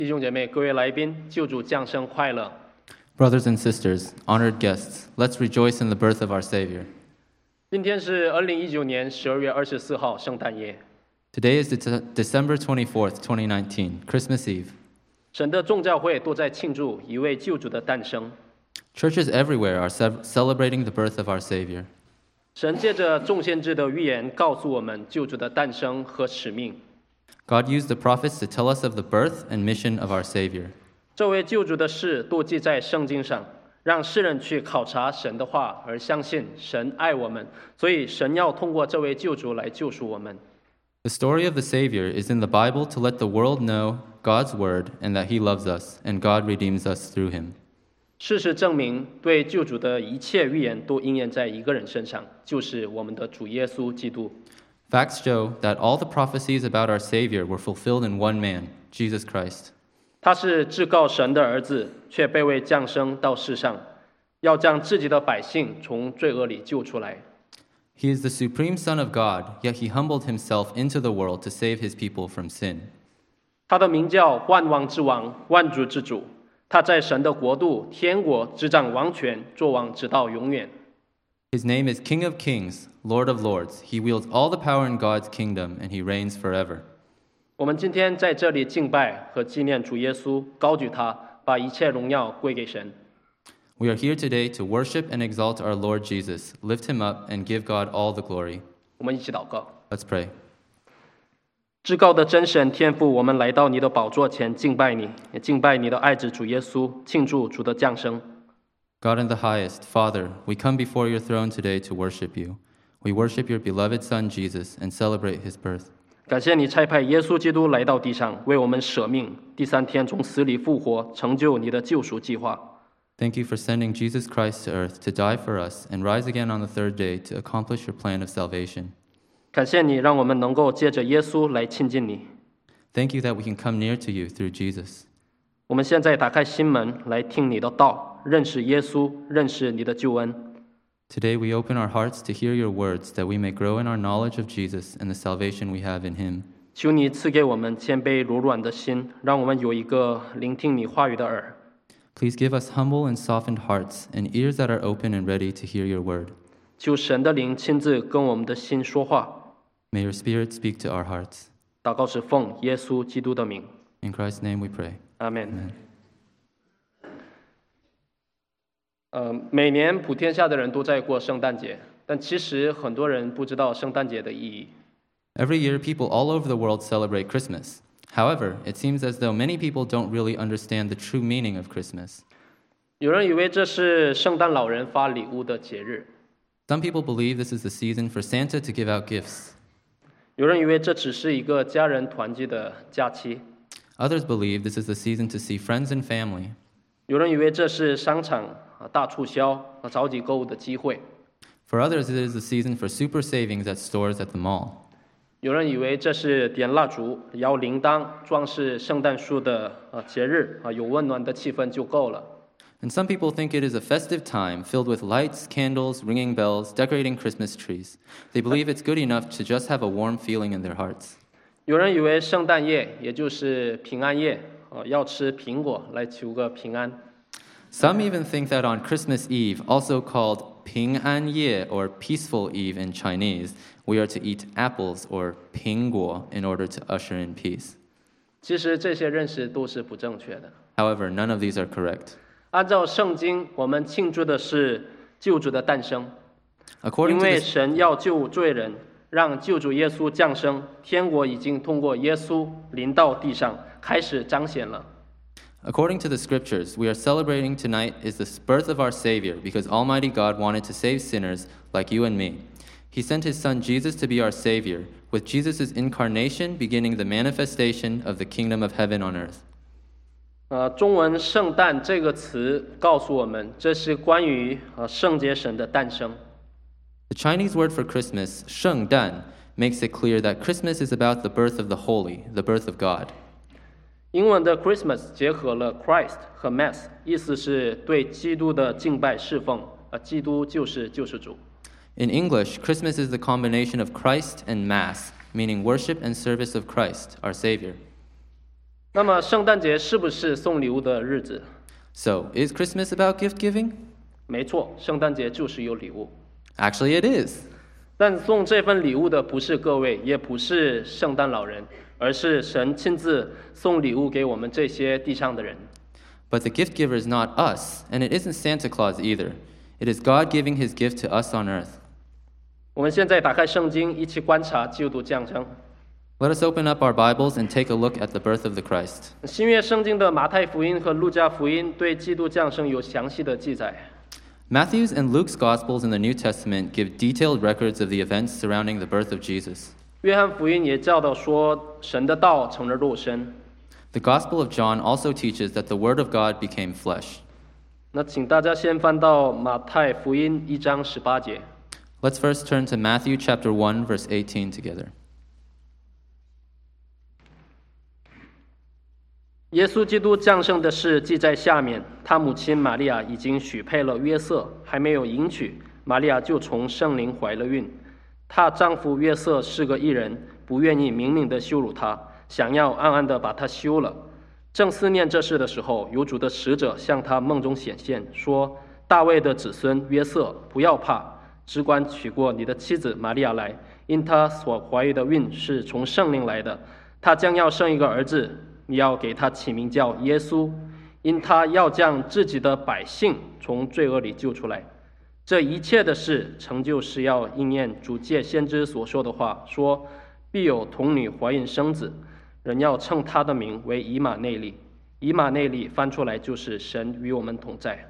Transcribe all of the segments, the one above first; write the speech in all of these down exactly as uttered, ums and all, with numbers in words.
弟兄姐妹、各位来宾，救主降生快乐！ Brothers and sisters, honored guests, let's rejoice in the birth of our Savior. 今天是二零一九年十二月二十四号，圣诞夜。 Today is De- December twenty-fourth, twenty nineteen, Christmas Eve. 神的众教会都在庆祝一位救主的诞生。 Churches everywhere are ce- celebrating the birth of our Savior. 神借着众先知的预言，告诉我们救主的诞生和使命。 God used the prophets to tell us of the birth and mission of our Savior. 这位救主的事都记在圣经上，让世人去考察神的话，而相信神爱我们，所以神要通过这位救主来救赎我们。 The story of the Savior is in the Bible to let the world know God's word and that He loves us, and God redeems us through Him. 事实证明，对救主的一切预言都应验在一个人身上，就是我们的主耶稣基督。 Facts show that all the prophecies about our Savior were fulfilled in one man, Jesus Christ. 他是至高神的儿子，却被为降生到世上，要将自己的百姓从罪恶里救出来。 He is the supreme Son of God, yet He humbled Himself into the world to save His people from sin. 他的名叫万王之王，万主之主。他在神的国度、天国执掌王权，作王直到永远。 His name is King of Kings, Lord of Lords. He wields all the power in God's kingdom, and He reigns forever. 我们今天在这里敬拜和纪念主耶稣，高举他，把一切荣耀归给神。 We are here today to worship and exalt our Lord Jesus, lift Him up, and give God all the glory. 我们一起祷告。 Let's pray. 至高的真神天父，我们来到你的宝座前敬拜你，也敬拜你的爱子主耶稣，庆祝主的降生。 God in the highest, Father, we come before your throne today to worship you. We worship your beloved Son, Jesus, and celebrate His birth. 感谢你差派耶稣基督来到地上，为我们舍命，第三天从死里复活，成就你的救赎计划。 Thank you for sending Jesus Christ to earth to die for us and rise again on the third day to accomplish your plan of salvation. 感谢你让我们能够借着耶稣来亲近你。 Thank you that we can come near to you through Jesus. 我们现在打开心门来听你的道，认识耶稣，认识你的救恩。 Today we open our hearts to hear your words that we may grow in our knowledge of Jesus and the salvation we have in Him. 求你赐给我们谦卑柔软的心，让我们有一个聆听你话语的耳。 Please give us humble and softened hearts and ears that are open and ready to hear your word. 求神的灵亲自跟我们的心说话。 May your Spirit speak to our hearts. 祷告是奉耶稣基督的名， In Christ's name we pray. 阿门。呃，每年普天下的人都在过圣诞节，但其实很多人不知道圣诞节的意义。 Every year, people all over the world celebrate Christmas. However, it seems as though many people don't really understand the true meaning of Christmas. 有人以为这是圣诞老人发礼物的节日， Some people believe this is the season for Santa to give out gifts. 有人以为这只是一个家人团聚的假期， Others believe this is the season to see friends and family. 有人以为这是商场啊大促销啊着急购物的机会， For others, it is the season for super savings at stores at the mall. 有人以为这是点蜡烛、摇铃铛、装饰圣诞树的啊节日啊，有温暖的气氛就够了。 And some people think it is a festive time filled with lights, candles, ringing bells, decorating Christmas trees. They believe it's good enough to just have a warm feeling in their hearts. 有人以为圣诞夜也就是平安夜啊，要吃苹果来求个平安。 Some even think that on Christmas Eve, also called Ping An Ye or Peaceful Eve in Chinese, we are to eat apples or 苹果 in order to usher in peace. 其实这些认识都是不正确的。 However, none of these are correct. 按照圣经，我们庆祝的是救主的诞生， According 因 to 为 this, 神要救罪人，让救主耶稣降生，天国已经通过耶稣临到地上，开始彰显了。 according to the scriptures, we are celebrating tonight is the birth of our Savior because Almighty God wanted to save sinners like you and me. He sent His Son Jesus to be our Savior, with Jesus' incarnation beginning the manifestation of the kingdom of heaven on earth. 呃，中文“圣诞”这个词告诉我们，这是关于呃圣洁神的诞生。 The Chinese word for Christmas, 圣诞, makes it clear that Christmas is about the birth of the holy, the birth of God. 英文的 Christmas 结合了 Christ 和 Mass， 意思是对基督的敬拜侍奉。呃，基督就是救世主。 In English, Christmas is the combination of Christ and Mass, meaning worship and service of Christ, our Savior. 那么圣诞节是不是送礼物的日子？ So, is Christmas about gift giving? 没错，圣诞节就是有礼物。 Actually, it is. 但送这份礼物的不是各位，也不是圣诞老人，而是神亲自送礼物给我们这些地上的人。 But the gift giver is not us, and it isn't Santa Claus either. It is God giving his gift to us on earth. 我们现在打开圣经，一起观察基督降生。 Let us open up our Bibles and take a look at the birth of the Christ. 新约圣经的马太福音和路加福音对基督降生有详细的记载。 Matthew's and Luke's Gospels in the New Testament give detailed records of the events surrounding the birth of Jesus. 约翰福音也教导说，神的道成了肉身。 The Gospel of John also teaches that the Word of God became flesh. 那请大家先翻到马太福音一章十八节。 Let's first turn to Matthew chapter one, verse eighteen together. 耶稣基督降生的事记在下面，他母亲玛利亚已经许配了约瑟，还没有迎娶，玛利亚就从圣灵怀了孕。她丈夫约瑟是个义人，不愿意明明的羞辱她，想要暗暗的把她休了。正思念这事的时候，有主的使者向他梦中显现，说：“大卫的子孙约瑟，不要怕，只管娶过你的妻子玛利亚来，因她所怀孕的孕是从圣灵来的，她将要生一个儿子。你要给他起名叫耶稣，因他要将自己的百姓从罪恶里救出来。这一切的事成就是要应验主借先知所说的话，说必有童女怀孕生子，人要称他的名为以马内利。以马内利翻出来就是神与我们同在。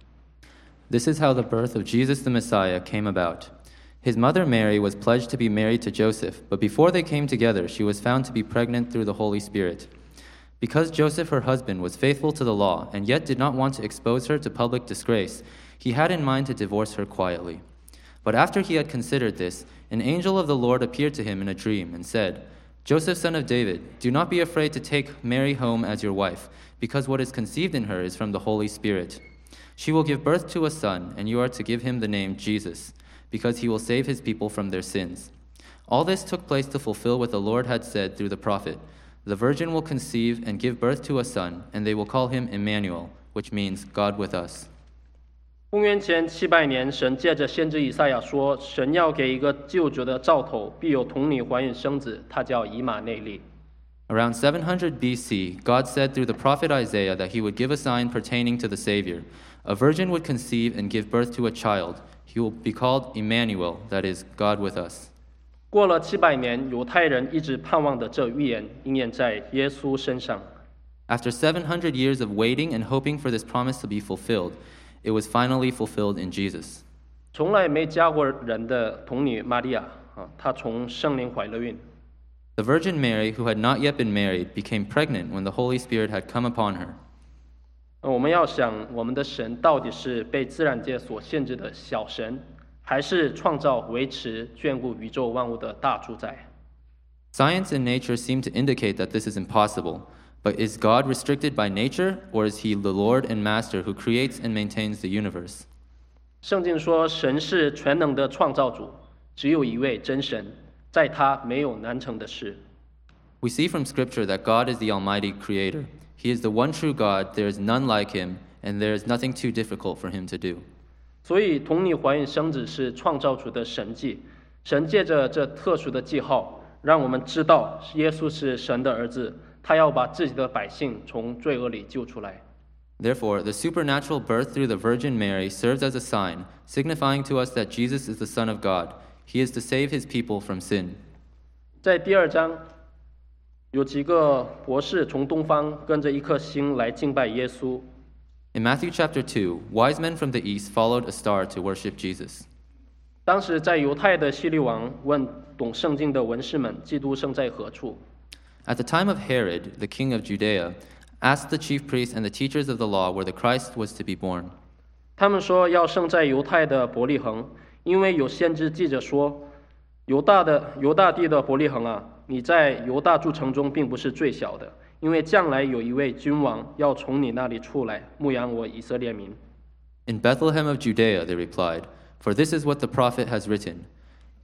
This is how the birth of Jesus the Messiah came about. His mother Mary was pledged to be married to Joseph, but before they came together, she was found to be pregnant through the Holy Spirit. Because Joseph, her husband, was faithful to the law and yet did not want to expose her to public disgrace, he had in mind to divorce her quietly. But after he had considered this, an angel of the Lord appeared to him in a dream and said, Joseph, son of David, do not be afraid to take Mary home as your wife, because what is conceived in her is from the Holy Spirit. She will give birth to a son, and you are to give him the name Jesus, because he will save his people from their sins. All this took place to fulfill what the Lord had said through the prophet. The virgin will conceive and give birth to a son, and they will call him Emmanuel, which means God with us. 公元前七百年，神借着先知以赛亚说，神要给一个救主的兆头，必有童女怀孕生子，他叫以马内利。 Around seven hundred B C, God said through the prophet Isaiah that he would give a sign pertaining to the Savior. A virgin would conceive and give birth to a child. He will be called Emmanuel, that is, God with us. 过了七百年，犹太人一直盼望的这预言应验在耶稣身上。 After seven hundred years of waiting and hoping for this promise to be fulfilled, it was finally fulfilled in Jesus. 从来没嫁过人的童女玛利亚啊，她从圣灵怀了孕。 The Virgin Mary, who had not yet been married, became pregnant when the Holy Spirit had come upon her. 我们要想，我们的神到底是被自然界所限制的小神，还是创造、维持、眷顾宇宙万物的大主宰？ Science and nature seem to indicate that this is impossible, but is God restricted by nature, or is he the Lord and Master who creates and maintains the universe? 圣经说，神是全能的创造主，只有一位真神，在他没有难成的事。 We see from Scripture that God is the Almighty Creator. He is the one true God, there is none like him, and there is nothing too difficult for him to do. 所以，童女怀孕生子是创造主的神迹。神借着这特殊的记号，让我们知道耶稣是神的儿子，他要把自己的百姓从罪恶里救出来。 Therefore, the supernatural birth through the Virgin Mary serves as a sign, signifying to us that Jesus is the Son of God. He is to save his people from sin. 在第二章，有几个博士从东方跟着一颗星来敬拜耶稣。 In Matthew chapter two, wise men from the east followed a star to worship Jesus. 当时在犹太的希律王问懂圣经的文士们，基督生在何处？ At the time of Herod, the king of Judea, asked the chief priests and the teachers of the law where the Christ was to be born. 他们说要生在犹太的伯利恒，因为有先知记着说，犹大的犹大地的伯利恒啊，你在犹大诸城中并不是最小的，因为将来有一位君王要从你那里出来，牧养我以色列民。 In Bethlehem of Judea, they replied, for this is what the prophet has written.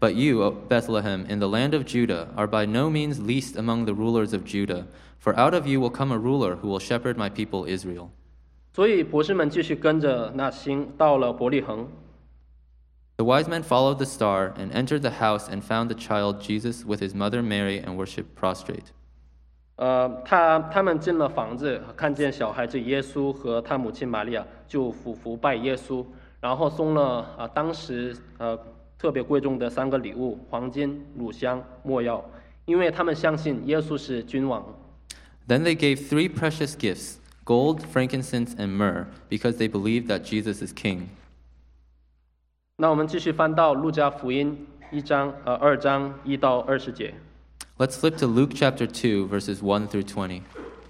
But you, O Bethlehem, in the land of Judah, are by no means least among the rulers of Judah, for out of you will come a ruler who will shepherd my people Israel. 所以博士们继续跟着那星到了伯利恒。 The wise men followed the star and entered the house and found the child Jesus with his mother Mary and worshipped prostrate. 呃，他他们进了房子，看见小孩子耶稣和他母亲玛利亚，就俯伏拜耶稣，然后送了啊、呃、当时呃特别贵重的三个礼物：黄金、乳香、没药，因为他们相信耶稣是君王。 Then they gave three precious gifts: gold, frankincense, and myrrh, because they believed that Jesus is king. 那我们继续翻到路加福音一章呃二章一到二十节。 Let's flip to Luke chapter two, verses one through twenty.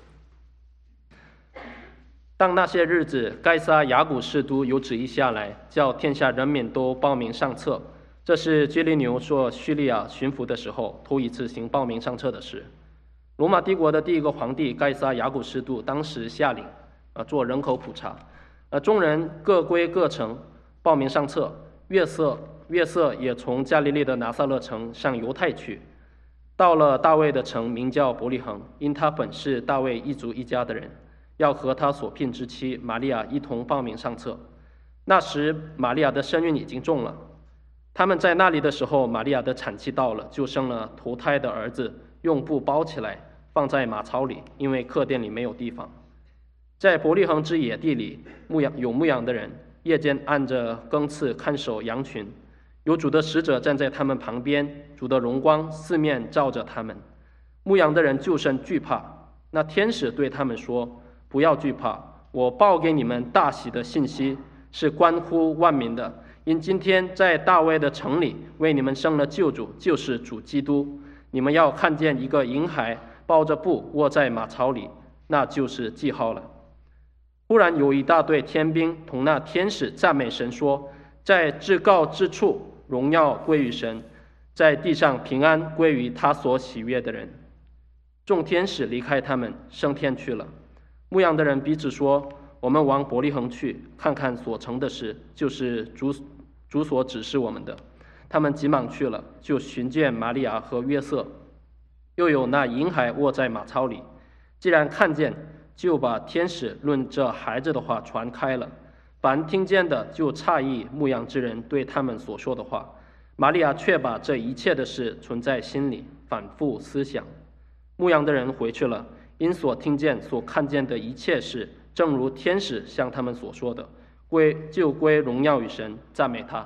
当那些日子，该撒雅古士都有旨意下来，叫天下人民都报名上册。这是基利牛做叙利亚巡抚的时候头一次行报名上册的事。罗马帝国的第一个皇帝该撒雅古士都当时下令，呃，做人口普查，呃，众人各归各城，报名上册。约瑟约瑟也从加利利的拿撒勒城上犹太去，到了大卫的城，名叫伯利恒，因他本是大卫一族一家的人，要和他所聘之妻玛利亚一同报名上册。那时玛利亚的身孕已经重了。他们在那里的时候，玛利亚的产期到了，就生了头胎的儿子，用布包起来，放在马槽里，因为客店里没有地方。在伯利恒之野地里，牧羊有牧羊的人，夜间按着更次看守羊群，有主的使者站在他们旁边，主的荣光四面照着他们。牧羊的人就甚惧怕。那天使对他们说：“不要惧怕，我报给你们大喜的信息，是关乎万民的。因今天在大卫的城里为你们生了救主，就是主基督。你们要看见一个婴孩抱着布卧在马槽里，那就是记号了。”忽然有一大队天兵同那天使赞美神说：“在至高之处荣耀归于神，在地上平安归于他所喜悦的人。”众天使离开他们，升天去了。牧羊的人彼此说：“我们往伯利恒去，看看所成的事，就是主主所指示我们的。”他们急忙去了，就寻见玛利亚和约瑟，又有那婴孩卧在马槽里。既然看见，就把天使论这孩子的话传开了。凡听见的就诧异牧羊之人对他们所说的话。玛利亚却把这一切的事存在心里，反复思想。牧羊的人回去了，因所听见所看见的一切事，正如天使向他们所说的，归就归荣耀与神，赞美他。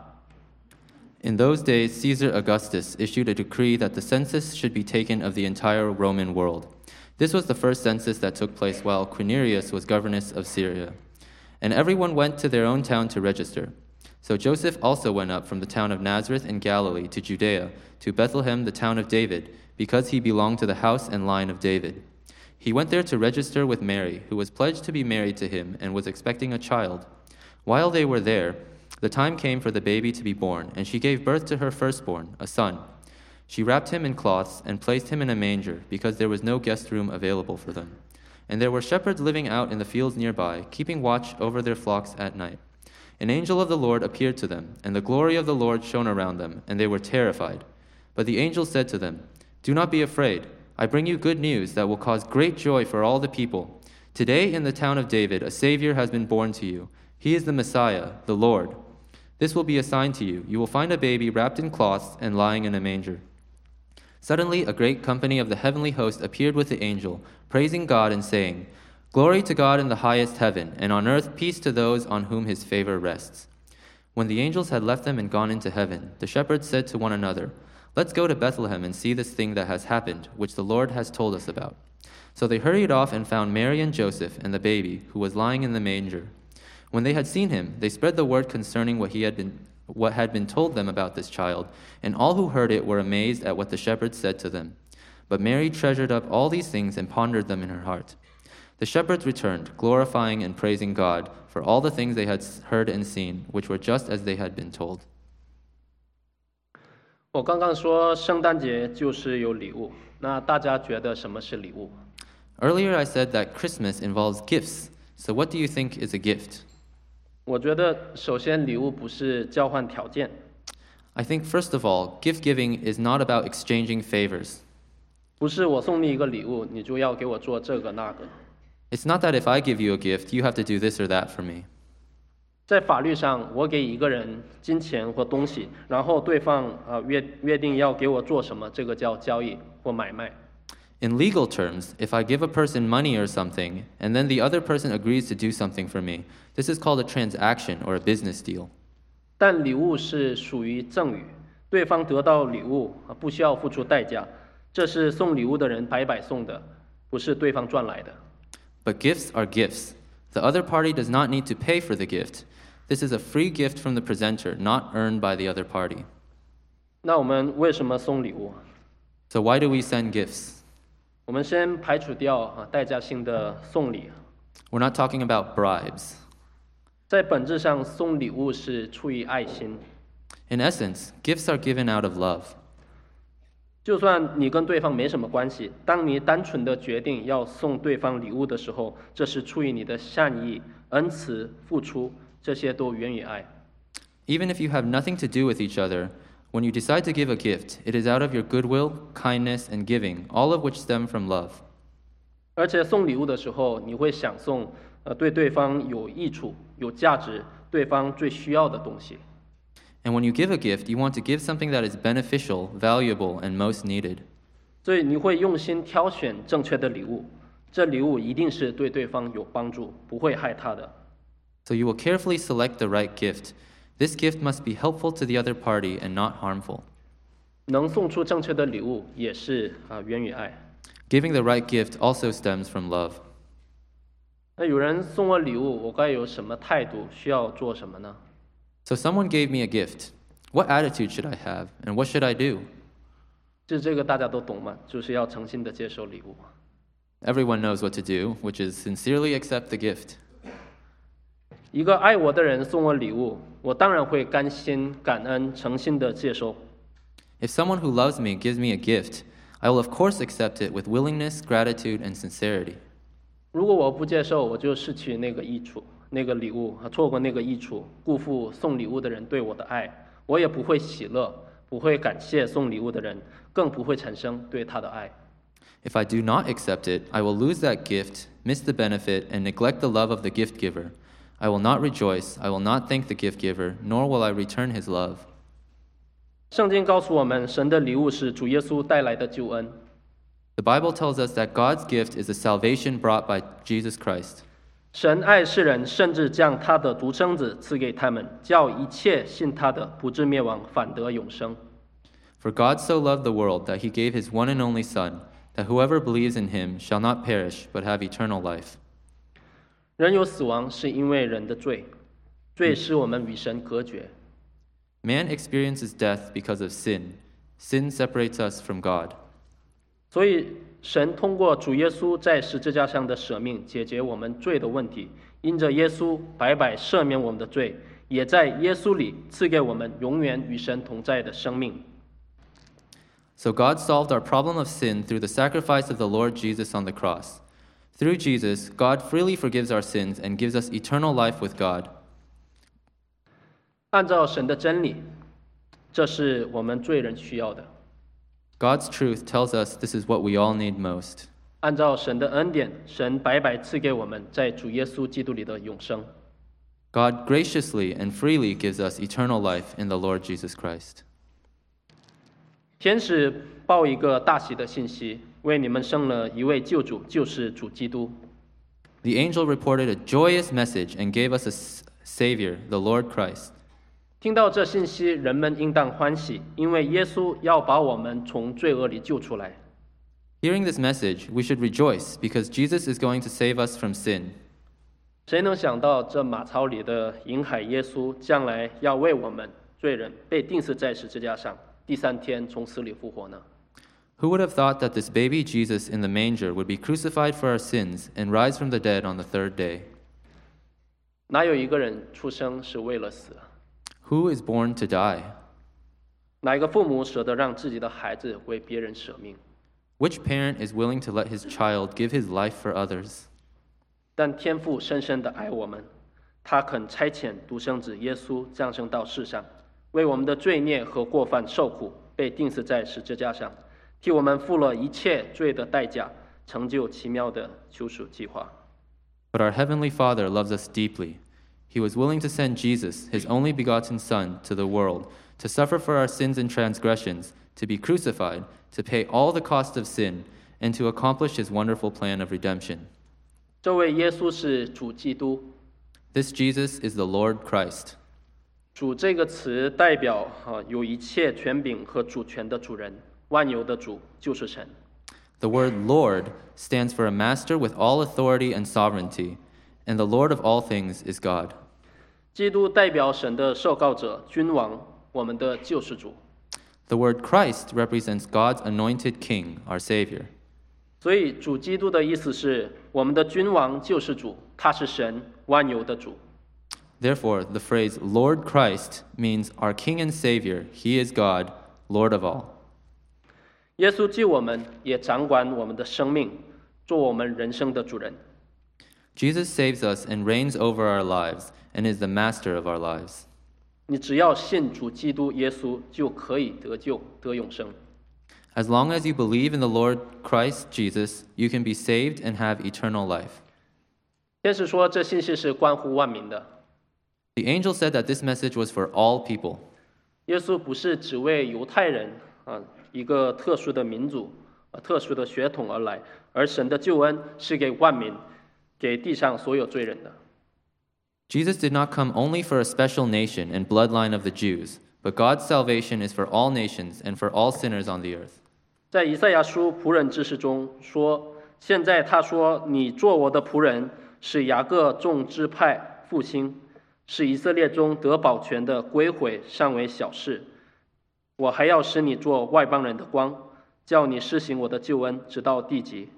In those days, Caesar Augustus issued a decree that the census should be taken of the entire Roman world. This was the first census that took place while Quirinius was governor of Syria. And everyone went to their own town to register. So Joseph also went up from the town of Nazareth in Galilee to Judea, to Bethlehem, the town of David, because he belonged to the house and line of David. He went there to register with Mary, who was pledged to be married to him and was expecting a child. While they were there, the time came for the baby to be born, and she gave birth to her firstborn, a son. She wrapped him in cloths and placed him in a manger, because there was no guest room available for them. And there were shepherds living out in the fields nearby, keeping watch over their flocks at night. An angel of the Lord appeared to them, and the glory of the Lord shone around them, and they were terrified. But the angel said to them, "Do not be afraid. I bring you good news that will cause great joy for all the people. Today in the town of David, a Savior has been born to you. He is the Messiah, the Lord. This will be a sign to you. You will find a baby wrapped in cloths and lying in a manger." Suddenly, a great company of the heavenly host appeared with the angel, praising God and saying, "Glory to God in the highest heaven, and on earth peace to those on whom his favor rests." When the angels had left them and gone into heaven, the shepherds said to one another, "Let's go to Bethlehem and see this thing that has happened, which the Lord has told us about." So they hurried off and found Mary and Joseph and the baby, who was lying in the manger. When they had seen him, they spread the word concerning what he had been what had been told them about this child, and all who heard it were amazed at what the shepherds said to them. But Mary treasured up all these things and pondered them in her heart. The shepherds returned, glorifying and praising God for all the things they had heard and seen, which were just as they had been told. 我刚刚说圣诞节就是有礼物，那大家觉得什么是礼物？ Earlier I said that Christmas involves gifts. So what do you think is a gift? 我觉得首先礼物不是交换条件。 I think, first of all, gift giving is not about exchanging favors. 不是我送你一个礼物，你就要给我做这个那个。 It's not that if I give you a gift, you have to do this or that for me. 在法律上，我给一个人金钱或东西，然后对方啊、呃、约约定要给我做什么，这个叫交易或买卖。 In legal terms, if I give a person money or something, and then the other person agrees to do something for me, this is called a transaction or a business deal. 但礼物是属于赠与，对方得到礼物啊不需要付出代价，这是送礼物的人白白送的，不是对方赚来的。 But gifts are gifts. The other party does not need to pay for the gift. This is a free gift from the presenter, not earned by the other party. 那我们为什么送礼物？ So why do we send gifts? 我们先排除掉啊代价性的送礼， We're not talking about bribes. 在本质上送礼物是出于爱心。 In essence, gifts are given out of love. 就算你跟对方没什么关系，当你单纯的决定要送对方礼物的时候，这是出于你的善意、恩慈、付出，这些都源于爱。 Even if you have nothing to do with each other, when you decide to give a gift, it is out of your goodwill, kindness, and giving, all of which stem from love. 而且送礼物的时候，你会想送呃对对方有益处、有价值、对方最需要的东西。 And when you give a gift, you want to give something that is beneficial, valuable, and most needed. 所以你会用心挑选正确的礼物，这礼物一定是对对方有帮助，不会害他的。 So you will carefully select the right gift. This gift must be helpful to the other party and not harmful. 能送出正确的礼物，也是啊、呃、源于爱。 Giving the right gift also stems from love. 那有人送我礼物，我该有什么态度？需要做什么呢？ So someone gave me a gift. What attitude should I have, and what should I do? 就这个大家都懂嘛，就是要诚心的接受礼物。 Everyone knows what to do, which is sincerely accept the gift. 一个爱我的人送我礼物，我当然会甘心、感恩、诚心的接受。 If someone who loves me gives me a gift, I will of course accept it with willingness, gratitude, and sincerity. 如果我不接受，我就失去那个益处，那个礼物，错过那个益处，辜负送礼物的人对我的爱，我也不会喜乐，不会感谢送礼物的人，更不会产生对他的爱。 If I do not accept it, I will lose that gift, miss the benefit, and neglect the love of the gift giver. I will not rejoice, I will not thank the gift giver, nor will I return his love. 圣经告诉我们，神的礼物是主耶稣带来的救恩。 The Bible tells us that God's gift is the salvation brought by Jesus Christ. 神爱世人，甚至将他的独生子赐给他们，叫一切信他的不至灭亡，反得永生。 For God so loved the world that he gave his one and only Son, that whoever believes in him shall not perish, but have eternal life. 人有死亡，是因为人的罪，罪使我们与神隔绝。 Man experiences death because of sin. Sin separates us from God. 所以，神通过主耶稣在十字架上的舍命，解决我们罪的问题。因着耶稣白白赦免我们的罪，也在耶稣里赐给我们永远与神同在的生命。 So God solved our problem of sin through the sacrifice of the Lord Jesus on the cross. Through Jesus, God freely forgives our sins and gives us eternal life with God. 按照神的真理，这是我们罪人需要的。 God's truth tells us this is what we all need most. 按照神的恩典，神白白赐给我们在主耶稣基督里的永生。 God graciously and freely gives us eternal life in the Lord Jesus Christ. 天使报一个大喜的信息，为你们生了一位救主，就是主基督。 The angel reported a joyous message and gave us a s- Savior, the Lord Christ. 听到这信息，人们应当欢喜，因为耶稣要把我们从罪恶里救出来。 Hearing this message, we should rejoice because Jesus is going to save us from sin. 谁能想到这马槽里的银海耶稣，将来要为我们罪人被钉死在十字架上，第三天从死里复活呢？ Who would have thought that this baby Jesus in the manger would be crucified for our sins and rise from the dead on the third day? 哪有一个人出生是为了死？ Who is born to die? 哪一个父母舍得让自己的孩子为别人舍命？ Which parent is willing to let his child give his life for others? 但天父深深的爱我们，他肯差遣独生子耶稣降生到世上， 为我们的罪孽和过犯受苦，被钉死在十字架上，替我们付了一切罪的代价，成就奇妙的救赎计划。 But our Heavenly Father loves us deeply. He was willing to send Jesus, his only begotten Son, to the world, to suffer for our sins and transgressions, to be crucified, to pay all the cost of sin, and to accomplish his wonderful plan of redemption. 这位耶稣是主基督。 This Jesus is the Lord Christ. 主这个词代表啊有一切权柄和主权的主人，万有的主就是神。 The word Lord stands for a master with all authority and sovereignty, and the Lord of all things is God. 基督代表神的受膏者、君王，我们的救世主。 The word Christ represents God's anointed king, our Savior. 所以主基督的意思是我们的君王救世主，他是神万有的主。 Therefore, the phrase Lord Christ means our King and Savior. He is God, Lord of all. 耶稣救我们，也掌管我们的生命，做我们人生的主人。 Jesus saves us and reigns over our lives and is the master of our lives. 你只要信主基督耶稣，就可以得救，得永生。 As long as you believe in the Lord Christ Jesus, you can be saved and have eternal life. 天使说，这信息是关乎万民的。 The angel said that this message was for all people. 耶稣不是只为犹太人啊，一个特殊的民族、啊、特殊的血统而来，而神的救恩是给万民，给地上所有罪人的。 Jesus did not come only for a special nation and bloodline of the Jews, but God's salvation is for all nations and for all sinners on the earth. 在以赛亚书仆人之事中说，现在他说：“你做我的仆人，使雅各众支派复兴，使以色列中得保全的归回，尚为小事。我还要使你做外邦人的光，叫你施行我的救恩，直到地极。”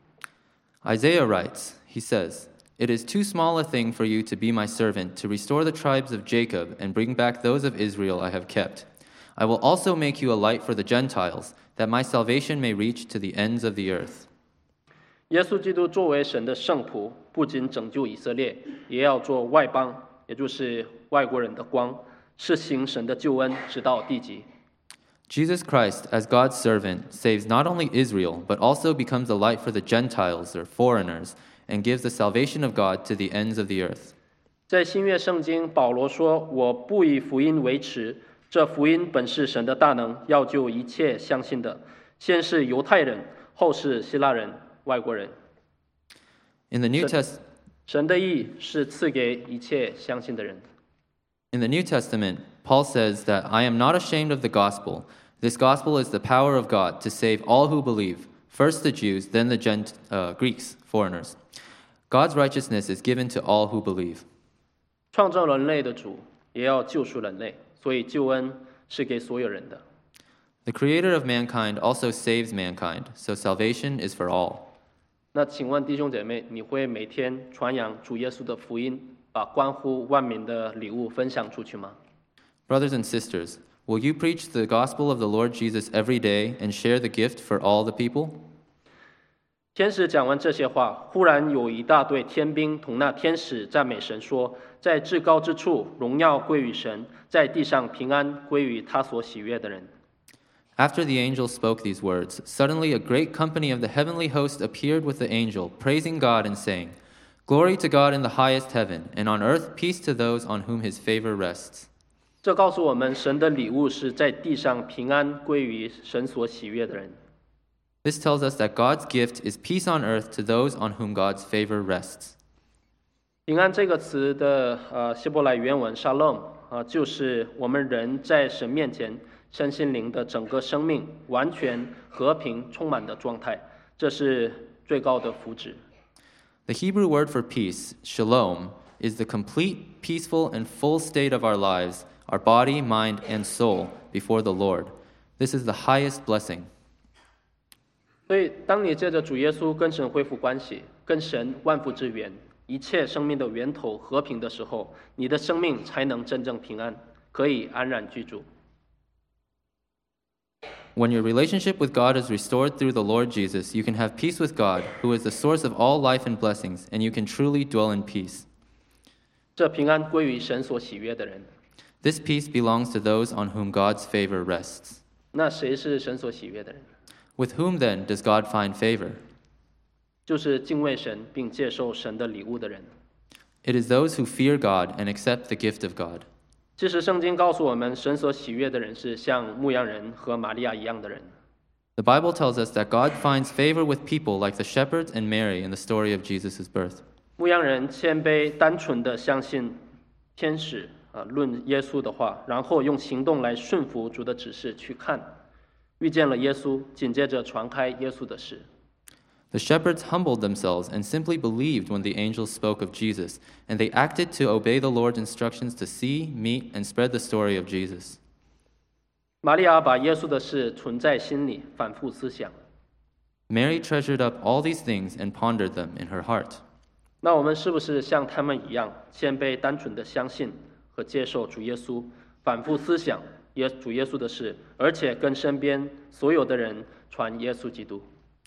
Isaiah writes, he says, "It is too small a thing for you to be my servant, to restore the tribes of Jacob and bring back those of Israel I have kept. I will also make you a light for the Gentiles, that my salvation may reach to the ends of the earth." 耶稣基督作为神的圣仆，不仅拯救以色列，也要做外邦，也就是外国人的光，施行神的救恩，直到地极。 Jesus Christ, as God's servant, saves not only Israel, but also becomes a light for the Gentiles or foreigners, and gives the salvation of God to the ends of the earth. 在新约圣经，保罗说：“我不以福音为耻，这福音本是神的大能，要救一切相信的，先是犹太人，后是希腊人、外国人。” In the New Test, 神的义是赐给一切相信的人。 in the New Testament, Paul says that I am not ashamed of the gospel. This gospel is the power of God to save all who believe, first the Jews, then the Gent- uh, Greeks, foreigners. God's righteousness is given to all who believe. 创造人类的主也要救赎人类，所以救恩是给所有人的。 The creator of mankind also saves mankind, so salvation is for all. 那请问弟兄姐妹，你会每天传扬主耶稣的福音，把关乎万民的礼物分享出去吗？ Brothers and sisters, will you preach the gospel of the Lord Jesus every day and share the gift for all the people? 天使讲完这些话，忽然有一大队天兵同那天使赞美神说：“在至高之处，荣耀归于神；在地上，平安归于他所喜悦的人。” After the angel spoke these words, suddenly a great company of the heavenly host appeared with the angel, praising God and saying, "Glory to God in the highest heaven, and on earth peace to those on whom his favor rests." 这告诉我们，神的礼物是在地上平安归于神所喜悦的人。 This tells us that God's gift is peace on earth to those on whom God's favor rests. 平安这个词的呃希伯来原文 shalom 啊、就是我们人在神面前身心灵的整个生命完全和平充满的状态，这是最高的福祉。 The Hebrew word for peace, shalom, is the complete, peaceful, and full state of our lives, our body, mind, and soul before the Lord. This is the highest blessing. 所以，当你借着主耶稣跟神恢复关系，跟神万福之源，一切生命的源头和平的时候，你的生命才能真正平安，可以安然居住。 When your relationship with God is restored through the Lord Jesus, you can have peace with God, who is the source of all life and blessings, and you can truly dwell in peace. 这平安归于神所喜悦的人。 This peace belongs to those on whom God's favor rests. 那谁是神所喜悦的人？ With whom then does God find favor? 就是敬畏神并接受神的礼物的人。 It is those who fear God and accept the gift of God. 其实圣经告诉我们，神所喜悦的人是像牧羊人和玛利亚一样的人。 The Bible tells us that God finds favor with people like the shepherds and Mary in the story of Jesus' birth. 牧羊人谦卑单纯的相信天使啊论耶稣的话，然后用行动来顺服主的指示去看，遇见了耶稣，紧接着传开耶稣的事。 The shepherds humbled themselves and simply believed when the angels spoke of Jesus, and they acted to obey the Lord's instructions to see, meet, and spread the story of Jesus. 玛利亚把耶稣的事存在心里，反复思想。 Mary treasured up all these things and pondered them in her heart. 那我们是不是像他们一样，谦卑单纯的相信和接受主耶稣，反复思想耶主耶稣的事，而且跟身边所有的人传耶稣基督？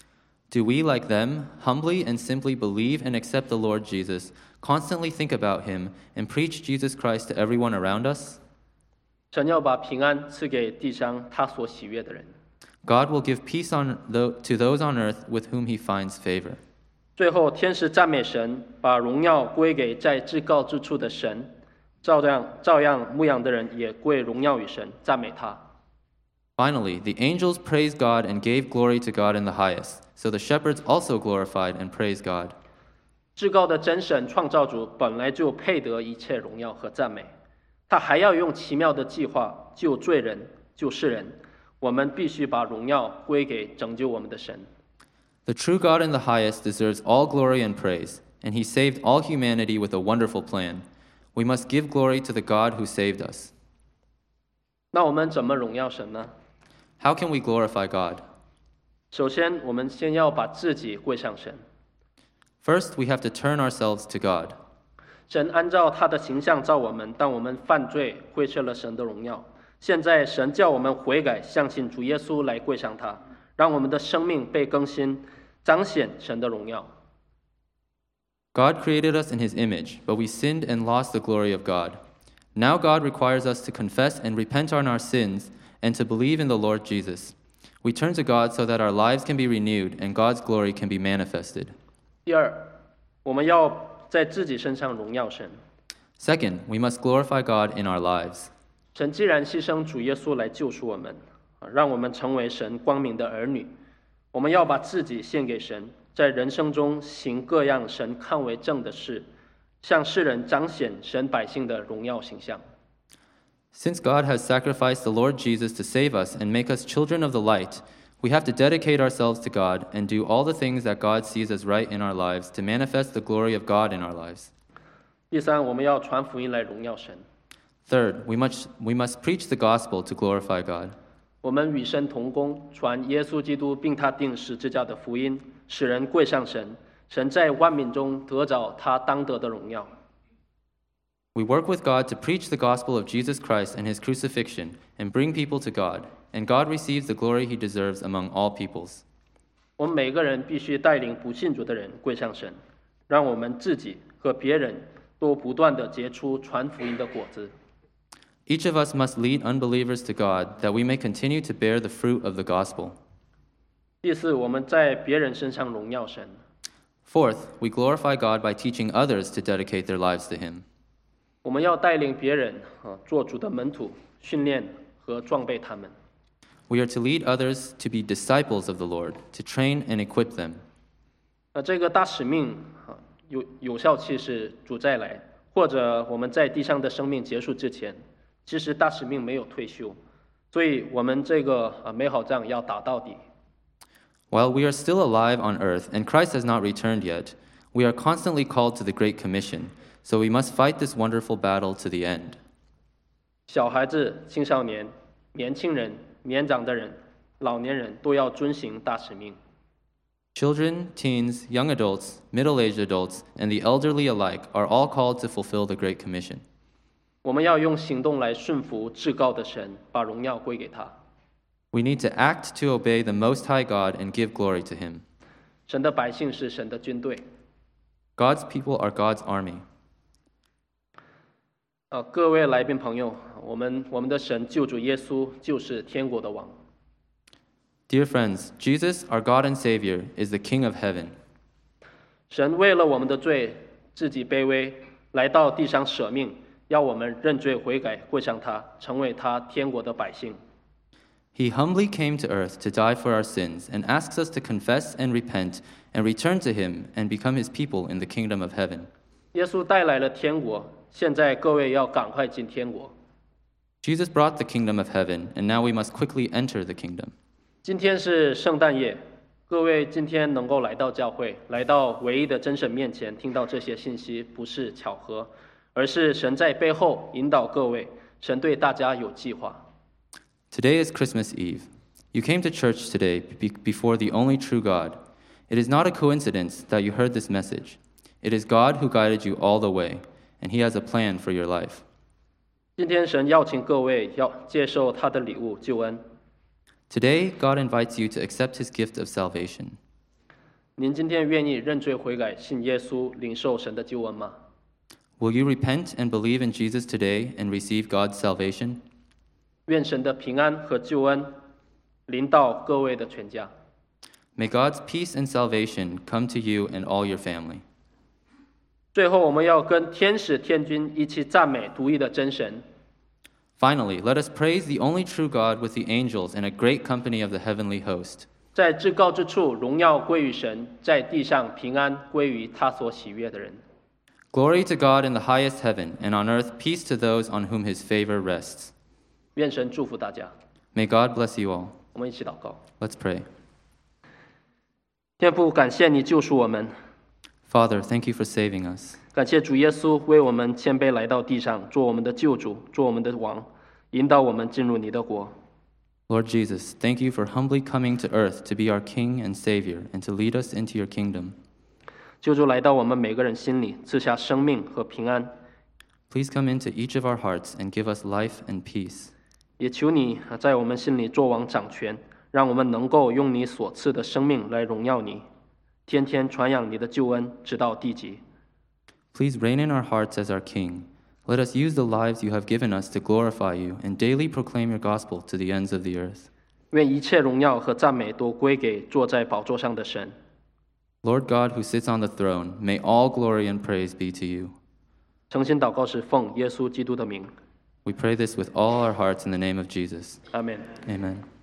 Do we, like them, humbly and simply believe and accept the Lord Jesus, constantly think about him, and preach Jesus Christ to everyone around us? 神要把平安赐给地上他所喜悦的人。 God will give peace on tho- to those on earth with whom he finds favor. 最后，天使赞美神，把荣耀归给在至高之处的神，照样照样牧羊的人也归荣耀与神，赞美他。 Finally, the angels praised God and gave glory to God in the highest. So the shepherds also glorified and praised God. 至高的真神创造主本来就配得一切荣耀和赞美，他还要用奇妙的计划救罪人、救世人。我们必须把荣耀归给拯救我们的神。 The true God in the highest deserves all glory and praise, and he saved all humanity with a wonderful plan. We must give glory to the God who saved us. 那我们怎么荣耀神呢？ How can we glorify God? 首先，我们先要把自己归上神。 First, we have to turn ourselves to God. 神按照他的形象造我们，但我们犯罪，亏缺了神的荣耀。现在，神叫我们悔改，相信主耶稣来归上他，让我们的生命被更新，彰显神的荣耀。 God created us in his image, but we sinned and lost the glory of God. Now God requires us to confess and repent on our sins and to believe in the Lord Jesus. We turn to God so that our lives can be renewed and God's glory can be manifested. 第二，我们要在自己身上荣耀神。 Second, we must glorify God in our lives. 神既然牺牲主耶稣来救赎我们，啊让我们成为神光明的儿女，我们要把自己献给神，在人生中行各样神看为正的事，向世人彰显神百姓的荣耀形象。 Since God has sacrificed the Lord Jesus to save us and make us children of the light, we have to dedicate ourselves to God and do all the things that God sees as right in our lives to manifest the glory of God in our lives. 第三，我们要传福音来荣耀神。 Third, we must, we must preach the gospel to glorify God. 我们与神同工，传耶稣基督并他定十字架的福音，使人归向神，神在万民中得着他当得的荣耀。 We work with God to preach the gospel of Jesus Christ and his crucifixion and bring people to God, and God receives the glory he deserves among all peoples. 我们每个人必须带领不信主的人归向神，让我们自己和别人都不断地结出传福音的果子。 Each of us must lead unbelievers to God that we may continue to bear the fruit of the gospel. 第四，我们在别人身上荣耀神。 Fourth, we glorify God by teaching others to dedicate their lives to him. 我们要带领别人啊做主的门徒，训练和装备他们。 We are to lead others to be disciples of the Lord, to train and equip them. 那这个大使命啊有有效期是主再来，或者我们在地上的生命结束之前，其实大使命没有退休，所以我们这个啊美好仗要打到底。 While we are still alive on earth and Christ has not returned yet, we are constantly called to the Great Commission, so we must fight this wonderful battle to the end. 小孩子、青少年、年轻人、年长的人、老年人都要遵行大使命。 Children, teens, young adults, middle-aged adults, and the elderly alike are all called to fulfill the Great Commission. 我们要用行动来顺服至高的神，把荣耀归给他。 We need to act to obey the Most High God and give glory to him. 神的百姓是神的军队。 God's people are God's army. 呃，各位来宾朋友，我们我们的神救主耶稣就是天国的王。 Dear friends, Jesus, our God and Savior, is the King of heaven. 神为了我们的罪，自己卑微，来到地上舍命，要我们认罪悔改，归向他，成为他天国的百姓。 He humbly came to earth to die for our sins and asks us to confess and repent and return to him and become his people in the kingdom of heaven. 耶稣带来了天国，现在各位要赶快进天国。 Jesus brought the kingdom of heaven, and now we must quickly enter the kingdom. 今天是圣诞夜，各位今天能够来到教会，来到唯一的真神面前，听到这些信息，不是巧合，而是神在背后引导各位，神对大家有计划。 Today is Christmas Eve. You came to church today be- before the only true God. It is not a coincidence that you heard this message. It is God who guided you all the way, and he has a plan for your life. 今天神邀请各位要接受他的礼物救恩。 Today, God invites you to accept his gift of salvation. 您今天愿意认罪悔改，信耶稣，领受神的救恩吗？ Will you repent and believe in Jesus today and receive God's salvation? 愿神的平安和救恩临到各位的全家。 May God's peace and salvation come to you and all your family. 最后，我们要跟天使天君一起赞美独一的真神。 Finally, let us praise the only true God with the angels and a great company of the heavenly host. 在至高之处，荣耀归于神；在地上，平安归于他所喜悦的人。 Glory to God in the highest heaven, and on earth peace to those on whom his favor rests. 愿神祝福大家。 May God bless you all. 我们一起祷告。 Let's pray. 天父，感谢你救赎我们， Father, thank you for saving us. 感谢主耶稣为我们谦卑来到地上，做我们的救主，做我们的王，引导我们进入你的国。 Lord Jesus, thank you for humbly coming to earth to be our King and Savior and to lead us into your kingdom. 救主来到我们每个人心里，赐下生命和平安。 Please come into each of our hearts and give us life and peace. 也求你在我们心里作王掌权，让我们能够用你所赐的生命来荣耀你，天天传扬你的救恩，直到地极。 Please reign in our hearts as our King. Let us use the lives you have given us to glorify you and daily proclaim your gospel to the ends of the earth. 愿一切荣耀和赞美都归给坐在宝座上的神。 Lord God, who sits on the throne, may all glory and praise be to you. 诚心祷告是奉耶稣基督的名， We pray this with all our hearts in the name of Jesus. 阿门。 Amen.